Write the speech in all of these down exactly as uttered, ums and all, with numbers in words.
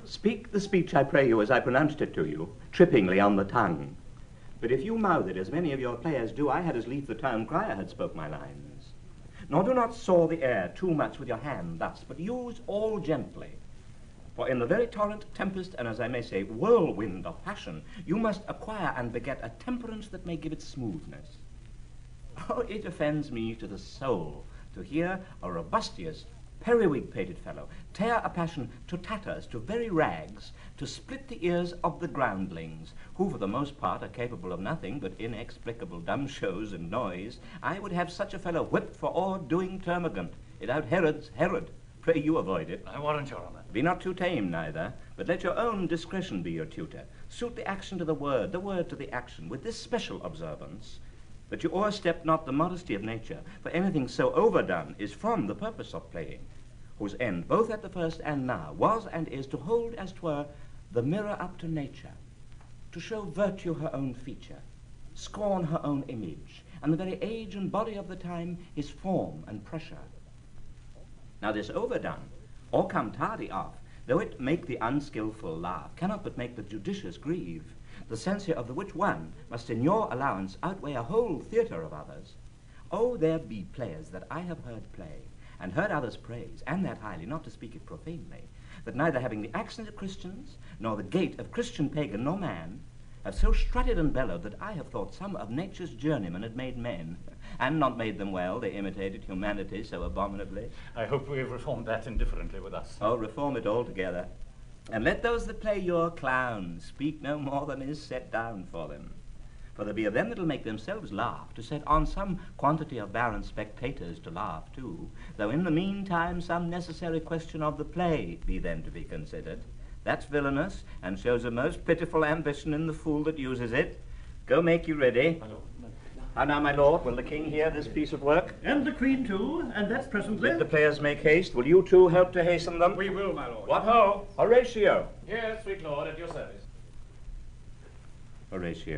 Speak the speech, I pray you, as I pronounced it to you, trippingly on the tongue. But if you mouth it, as many of your players do, I had as lief the town crier had spoke my lines. Nor do not saw the air too much with your hand thus, but use all gently. For in the very torrent, tempest, and as I may say, whirlwind of passion, you must acquire and beget a temperance that may give it smoothness. Oh, it offends me to the soul to hear a robustious, periwig-pated fellow tear a passion to tatters, to very rags, to split the ears of the groundlings, who for the most part are capable of nothing but inexplicable dumb shows and noise. I would have such a fellow whipped for all doing termagant, without Herod's Herod. Pray you avoid it. I warrant your honour. Be not too tame neither, but let your own discretion be your tutor. Suit the action to the word, the word to the action, with this special observance, that you o'erstep not the modesty of nature, for anything so overdone is from the purpose of playing, whose end, both at the first and now, was and is to hold, as 'twere, the mirror up to nature, to show virtue her own feature, scorn her own image, and the very age and body of the time his form and pressure. Now this overdone, or come tardy off, though it make the unskilful laugh, cannot but make the judicious grieve, the censure of the which one must in your allowance outweigh a whole theatre of others. Oh, there be players that I have heard play, and heard others praise, and that highly, not to speak it profanely, that neither having the accent of Christians, nor the gait of Christian pagan nor man, have so strutted and bellowed that I have thought some of nature's journeymen had made men, and not made them well, they imitated humanity so abominably. I hope we have reformed that indifferently with us. Oh, reform it altogether. And let those that play your clowns speak no more than is set down for them. For there be of them that'll make themselves laugh, to set on some quantity of barren spectators to laugh too, though in the meantime some necessary question of the play be then to be considered. That's villainous, and shows a most pitiful ambition in the fool that uses it. Go make you ready. How now, my lord, will the king hear this piece of work? And the queen too, and that's presently. Let the players make haste. Will you two help to hasten them? We will, my lord. What ho? Horatio. Yes, sweet lord, at your service. Horatio,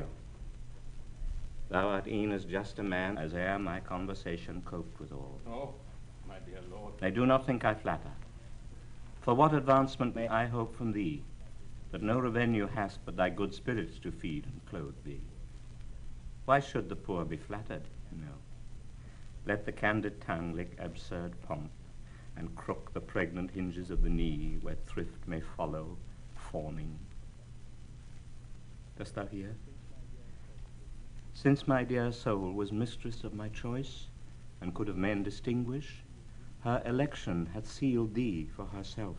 thou art e'en as just a man as e'er my conversation coped withal. Oh, my dear lord. I do not think I flatter. For what advancement may I hope from thee, that no revenue hast but thy good spirits to feed and clothe thee? Why should the poor be flattered? No. Let the candid tongue lick absurd pomp, and crook the pregnant hinges of the knee, where thrift may follow, fawning. Dost thou hear? Since my dear soul was mistress of my choice, and could of men distinguish, her election hath sealed thee for herself.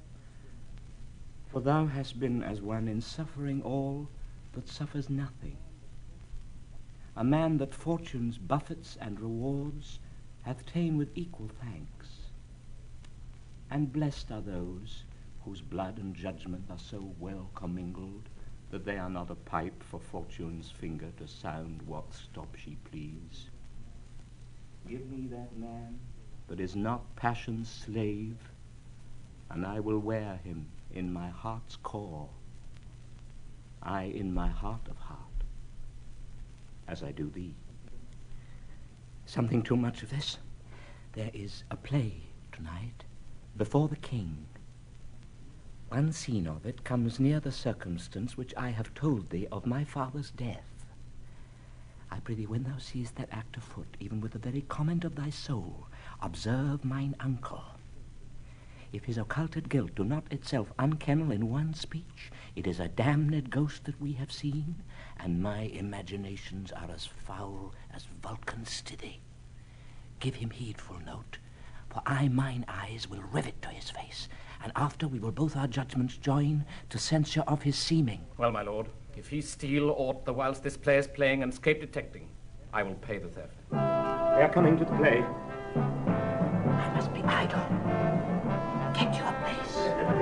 For thou hast been as one in suffering all, but suffers nothing. A man that fortune's buffets and rewards hath ta'en with equal thanks. And blessed are those whose blood and judgment are so well commingled that they are not a pipe for fortune's finger to sound what stop she please. Give me that man that is not passion's slave, and I will wear him in my heart's core, I in my heart of heart, as I do thee. Something too much of this. There is a play tonight before the king. One scene of it comes near the circumstance which I have told thee of my father's death. I prithee, when thou seest that act afoot, even with the very comment of thy soul, observe mine uncle. If his occulted guilt do not itself unkennel in one speech, it is a damned ghost that we have seen, and my imaginations are as foul as Vulcan's stithy. Give him heedful note, for I mine eyes will rivet to his face, and after we will both our judgments join to censure of his seeming. Well, my lord, if he steal aught the whilst this play is playing and escape detecting, I will pay the theft. They are coming to the play. I must be idle. Get you a place.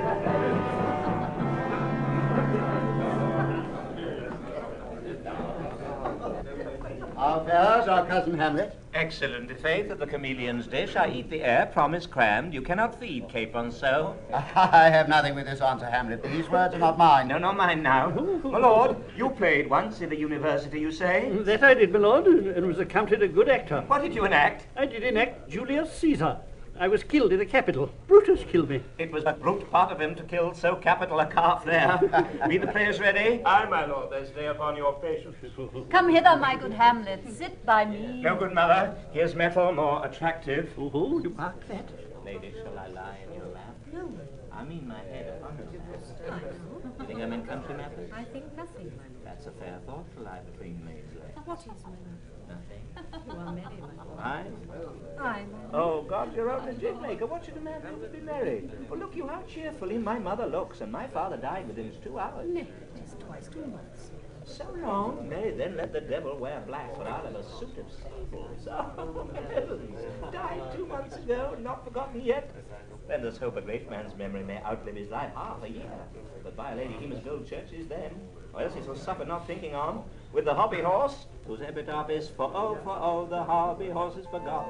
Our fares, our cousin Hamlet. Excellent, i' faith, of the chameleon's dish. I eat the air, promise crammed. You cannot feed capon so. I have nothing with this answer, Hamlet. These words are not mine. No, not mine now. My lord, you played once in the university, you say? That I did, my lord, and was accounted a good actor. What did you enact? I did enact Julius Caesar. I was killed in the Capitol. Brutus killed me. It was a brute part of him to kill so capital a calf there. Be the players ready? Aye, my lord, they stay upon your patience. Come hither, my good Hamlet. Sit by me. No, good mother. Here's metal more attractive. Oh, you mark that? Lady, shall I lie in your lap? No, I mean my head upon your lap. You think I'm in country matters? I think nothing, my lord. That's a fair thought to lie between maids' legs. What is, my lord? Nothing. You are merry, my lord. Aye? Aye, my lord. Oh, God, you're only jig maker. What should a man do but be merry? Well, look you how cheerfully my mother looks, and my father died within two hours. No, it is twice two months. So long? Nay, then let the devil wear black, but I'll have a suit of sables. Oh, heavens! Died two months ago, not forgotten yet. Then there's hope a great man's memory may outlive his life half a year. But by a lady he must build churches then, or else he shall suffer not thinking on, with the hobby horse, whose epitaph is, for oh, for oh, the hobby horse is forgot.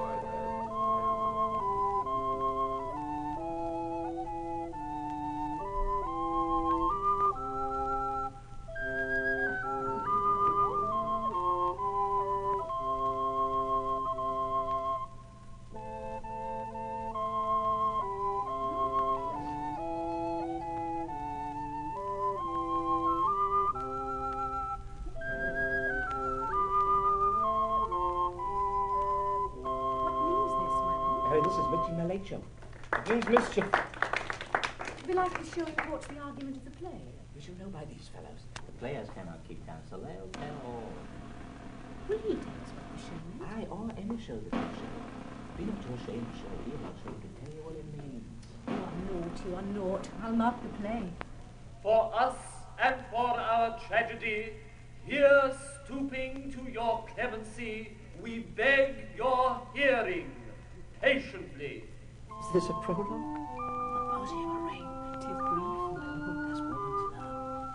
This is Mitzi Malacho. It means mischief. Be like to show reports the argument of the play. We shall know by these fellows. The players cannot keep counsel. They'll tell all. Will you tell us what the show is? Aye, or any show that you show. Be not too ashamed to show. Be not ashamed to tell you what it means. You are naught, you are naught. I'll mark the play. For us and for our tragedy, here stooping to your clemency, we beg your hearing patiently. Is this a prologue? Suppose he have a ring. It is grief, my lord. That's woman's love.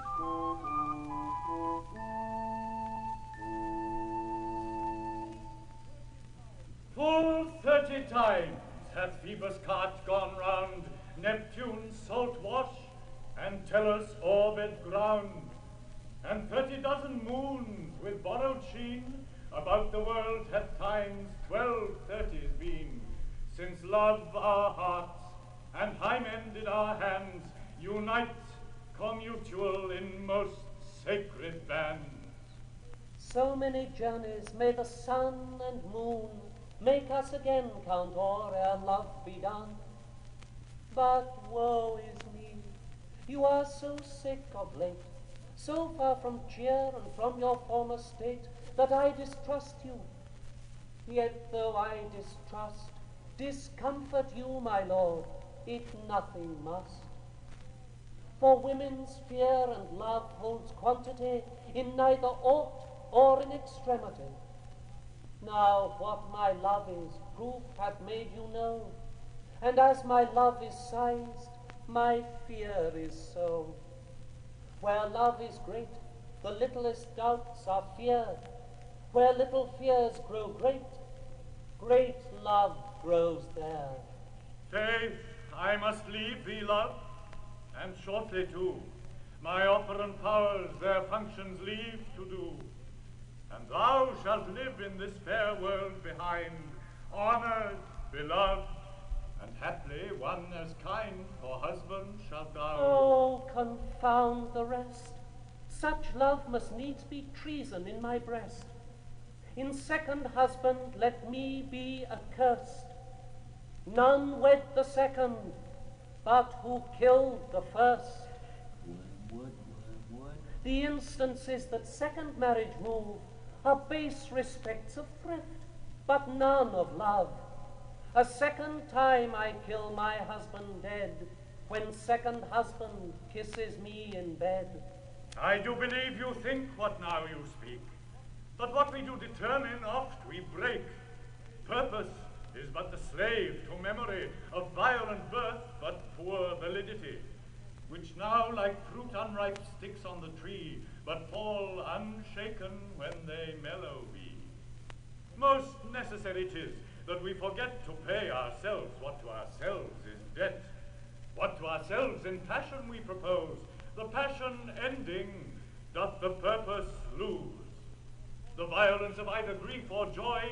Full thirty times hath Phoebus' cart gone round Neptune's salt wash and Tellus' orbed ground, and thirty dozen moons with borrowed sheen about the world hath times twelve thirties been, since love our hearts and hymen did our hands unite commutual in most sacred bands. So many journeys may the sun and moon make us again count o'er ere love be done. But woe is me, you are so sick of late, so far from cheer and from your former state, that I distrust you. Yet though I distrust, discomfort you, my lord, it nothing must. For women's fear and love holds quantity in neither aught or in extremity. Now what my love is, proof hath made you know, and as my love is sized, my fear is so. Where love is great, the littlest doubts are feared. Where little fears grow great, great love grows there. Faith, I must leave thee, love, and shortly too. My operant powers their functions leave to do. And thou shalt live in this fair world behind, honored, beloved, and haply one as kind for husband shalt thou. Oh, confound the rest. Such love must needs be treason in my breast. In second husband let me be accursed. None wed the second, but who killed the first. Would, would, would, would. The instances that second marriage move are base respects of thrift, but none of love. A second time I kill my husband dead, when second husband kisses me in bed. I do believe you think what now you speak, but what we do determine oft we break. Purpose is but the slave to memory of violent birth, but poor validity, which now like fruit unripe sticks on the tree, but fall unshaken when they mellow be. Most necessary 'tis that we forget to pay ourselves what to ourselves is debt. What to ourselves in passion we propose, the passion ending, doth the purpose lose. The violence of either grief or joy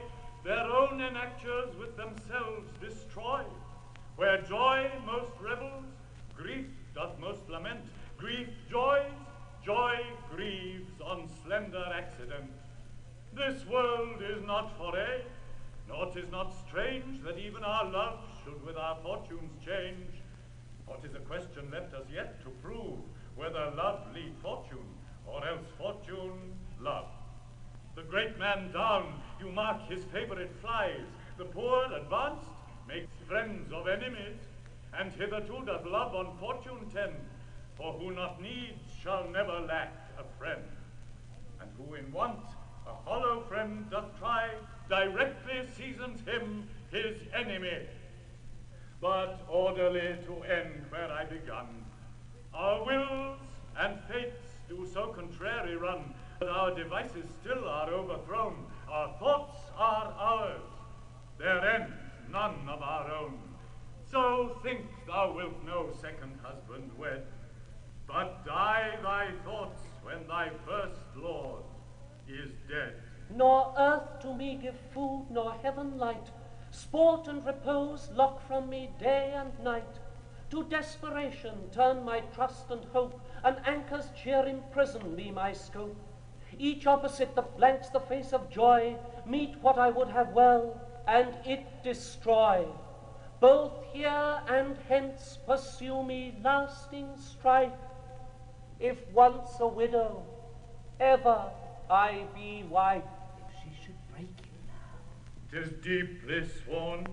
their own enactures with themselves destroy. Where joy most revels, grief doth most lament. Grief joys, joy grieves on slender accident. This world is not for aye, nor 'tis not strange that even our love should with our fortunes change. For 'tis a question left us yet to prove, whether love lead fortune, or else fortune love. The great man down, you mark his favourite flies. The poor advanced makes friends of enemies, and hitherto doth love on fortune tend. For who not needs shall never lack a friend, and who in want a hollow friend doth try, directly seasons him his enemy. But orderly to end where I begun, our wills and fates do so contrary run, that our devices still are overthrown. Our thoughts are ours, their end none of our own. So think thou wilt no second husband wed, but die thy thoughts when thy first lord is dead. Nor earth to me give food, nor heaven light. Sport and repose lock from me day and night. To desperation turn my trust and hope, and anchor's cheer imprison me my scope. Each opposite that blanks the face of joy, meet what I would have well, and it destroy. Both here and hence pursue me lasting strife. If once a widow, ever I be wife. If she should break you now. 'Tis deeply sworn.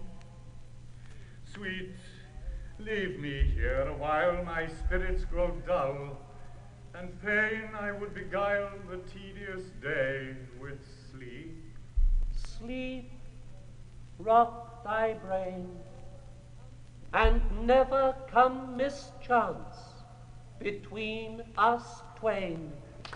Sweet, leave me here a while, my spirits grow dull, and fain I would beguile the tedious day with sleep. Sleep, rock thy brain, and never come mischance between us twain.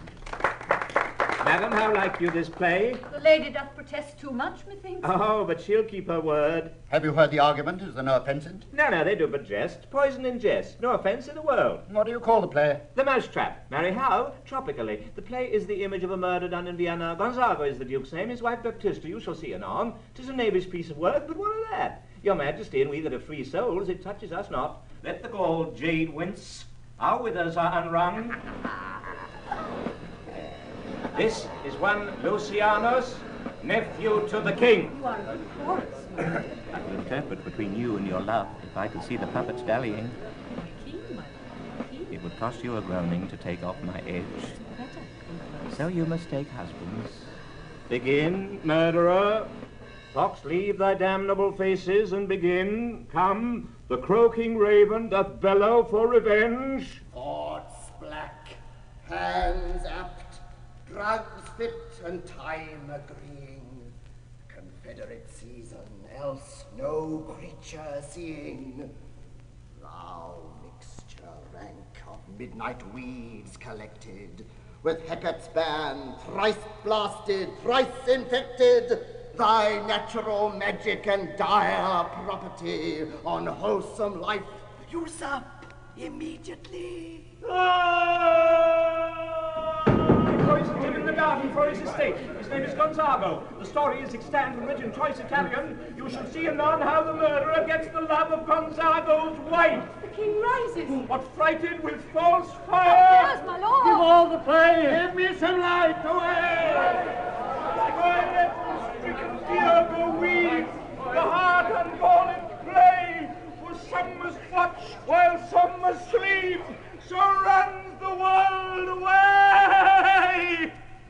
Madam, how like you this play? The lady doth protest too much, methinks. Oh, but she'll keep her word. Have you heard the argument? Is there no offence in it? No, no, they do but jest. Poison in jest. No offence in the world. What do you call the play? The Mousetrap. Marry, how? Tropically. The play is the image of a murder done in Vienna. Gonzago is the Duke's name. His wife Baptista. You shall see anon. 'Tis a knavish piece of work, but what of that? Your Majesty, and we that are free souls, it touches us not. Let the gold jade wince. Our withers are unwrung. This is one Lucianus, nephew to the king. You are a good chorus. I could interpret between you and your love if I could see the puppets dallying. King, my lord, king. It would cost you a groaning to take off my edge. So you must take husbands. Begin, murderer. Fox, leave thy damnable faces and begin. Come, the croaking raven doth bellow for revenge. Thoughts black, hands apt, drugs fit and time agreeing, confederate season, else no creature seeing. Thou mixture rank of midnight weeds collected, with Hecate's ban, thrice blasted, thrice infected, thy natural magic and dire property on wholesome life use up immediately. Poisoned him in the garden for his estate. His name is Gonzago. The story is extant and written choice Italian. You shall see anon how the murderer gets the love of Gonzago's wife. The king rises. What frighted with false fire? Yes, my lord. Give all the play. Give me some light away. Why let the stricken deer go weep? The heart unborn play. For some must watch while some must sleep. So runs the world away.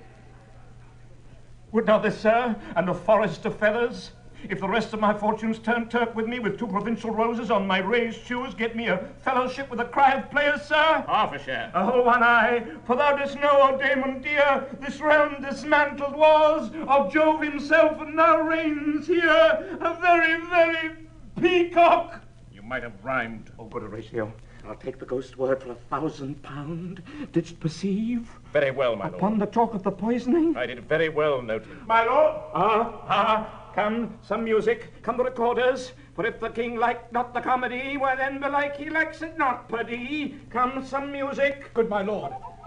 Would not this, sir, and a forest of feathers, if the rest of my fortunes turn Turk with me with two provincial roses on my raised shoes, get me a fellowship with a cry of players, sir? Half a share. Oh, one eye, for thou dost know, O Damon dear, this realm dismantled was of Jove himself, and now reigns here a very, very peacock. You might have rhymed. Oh, good Horatio. I'll take the ghost word for a thousand pound. Didst perceive? Very well, my lord. Upon the talk of the poisoning? I did very well note it. My lord! Ah, ah, come, some music, come the recorders, for if the king like not the comedy, why then belike he likes it not, pardie. Come, some music. Good my lord,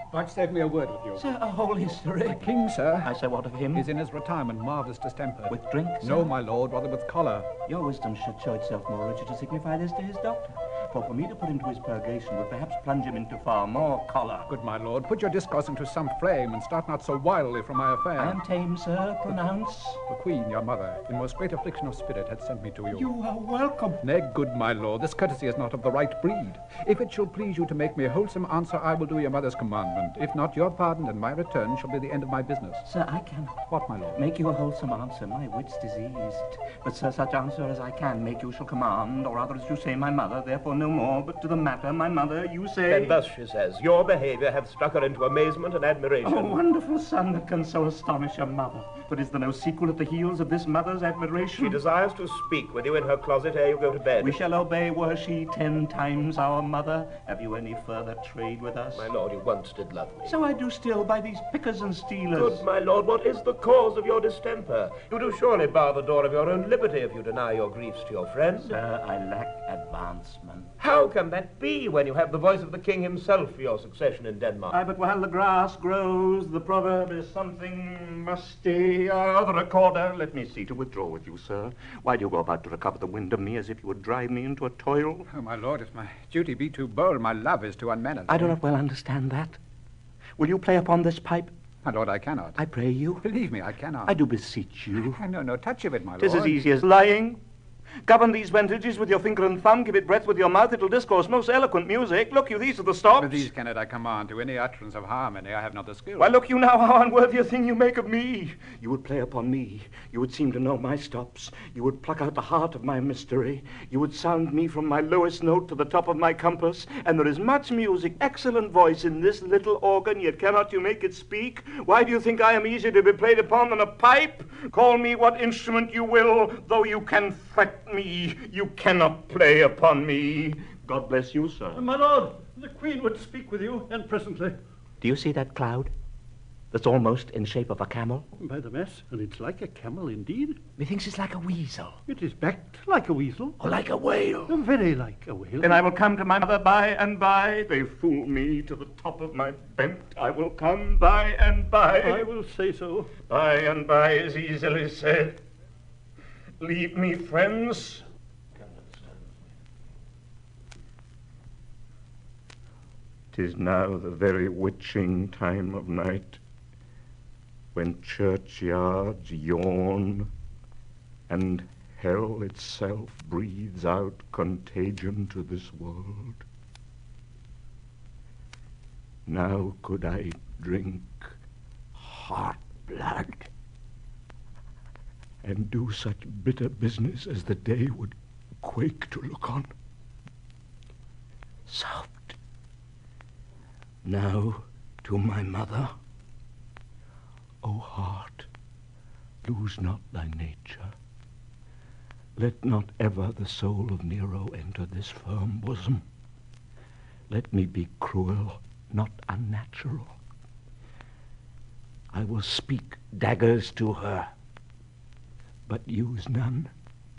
Vouchsafe me a word with you. Sir, a whole history. The king, sir. I say, what of him? He's in his retirement, marvellous distemper. With drink, sir? No, my lord, rather with choler. Your wisdom should show itself more rigid to signify this to his doctor. For for me to put him to his purgation would perhaps plunge him into far more choler. Good, my lord, put your discourse into some frame and start not so wildly from my affair. I am tame, sir. Pronounce. The queen, your mother, in most great affliction of spirit, had sent me to you. You are welcome. Nay, good, my lord, this courtesy is not of the right breed. If it shall please you to make me a wholesome answer, I will do your mother's commandment. If not, your pardon and my return shall be the end of my business. Sir, I cannot. What, my lord? Make you a wholesome answer. My wit's diseased. But, sir, such answer as I can make you shall command, or rather, as you say, my mother, therefore no more, but to the matter, my mother, you say... And thus she says, your behaviour hath struck her into amazement and admiration. Oh, wonderful son that can so astonish a mother. But is there no sequel at the heels of this mother's admiration? She desires to speak with you in her closet ere you go to bed. We shall obey, were she ten times our mother. Have you any further trade with us? My lord, you once did love me. So I do still, by these pickers and stealers. Good, my lord, what is the cause of your distemper? You do surely bar the door of your own liberty if you deny your griefs to your friend. Sir, I lack advancement. How can that be when you have the voice of the king himself for your succession in Denmark? Aye, but while the grass grows, the proverb is something musty. Uh, the recorder, let me see, to withdraw with you, sir. Why do you go about to recover the wind of me as if you would drive me into a toil? Oh, my lord, if my duty be too bold, my love is too unmannerly. I do not well understand that. Will you play upon this pipe? My lord, I cannot. I pray you. Believe me, I cannot. I do beseech you. No, no touch of it, my lord. 'Tis as easy as lying. Govern these vendages with your finger and thumb, give it breath with your mouth, it'll discourse most eloquent music. Look you, these are the stops. But these cannot I command to any utterance of harmony. I have not the skill. Why, look you now how unworthy a thing you make of me. You would play upon me. You would seem to know my stops. You would pluck out the heart of my mystery. You would sound me from my lowest note to the top of my compass. And there is much music, excellent voice in this little organ, yet cannot you make it speak? Why do you think I am easier to be played upon than a pipe? Call me what instrument you will, though you can fret me, you cannot play upon me. God bless you, sir. My lord, the queen would speak with you, and presently. Do you see that cloud? That's almost in shape of a camel? By the mess, and it's like a camel indeed. Methinks it's like a weasel. It is backed like a weasel. Or like a whale. Very like a whale. Then I will come to my mother by and by. They fool me to the top of my bent. I will come by and by. I will say so. By and by is easily said. Leave me, friends. 'Tis now the very witching time of night, when churchyards yawn and hell itself breathes out contagion to this world. Now could I drink heart blood and do such bitter business as the day would quake to look on. Soft. Now to my mother. O heart, lose not thy nature. Let not ever the soul of Nero enter this firm bosom. Let me be cruel, not unnatural. I will speak daggers to her, but use none.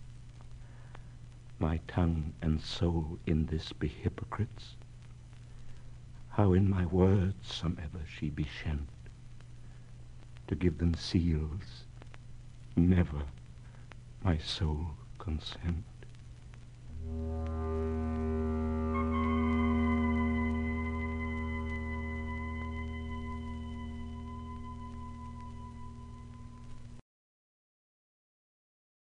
My tongue and soul in this be hypocrites. How in my words somever she be shent, to give them seals, never my soul consent.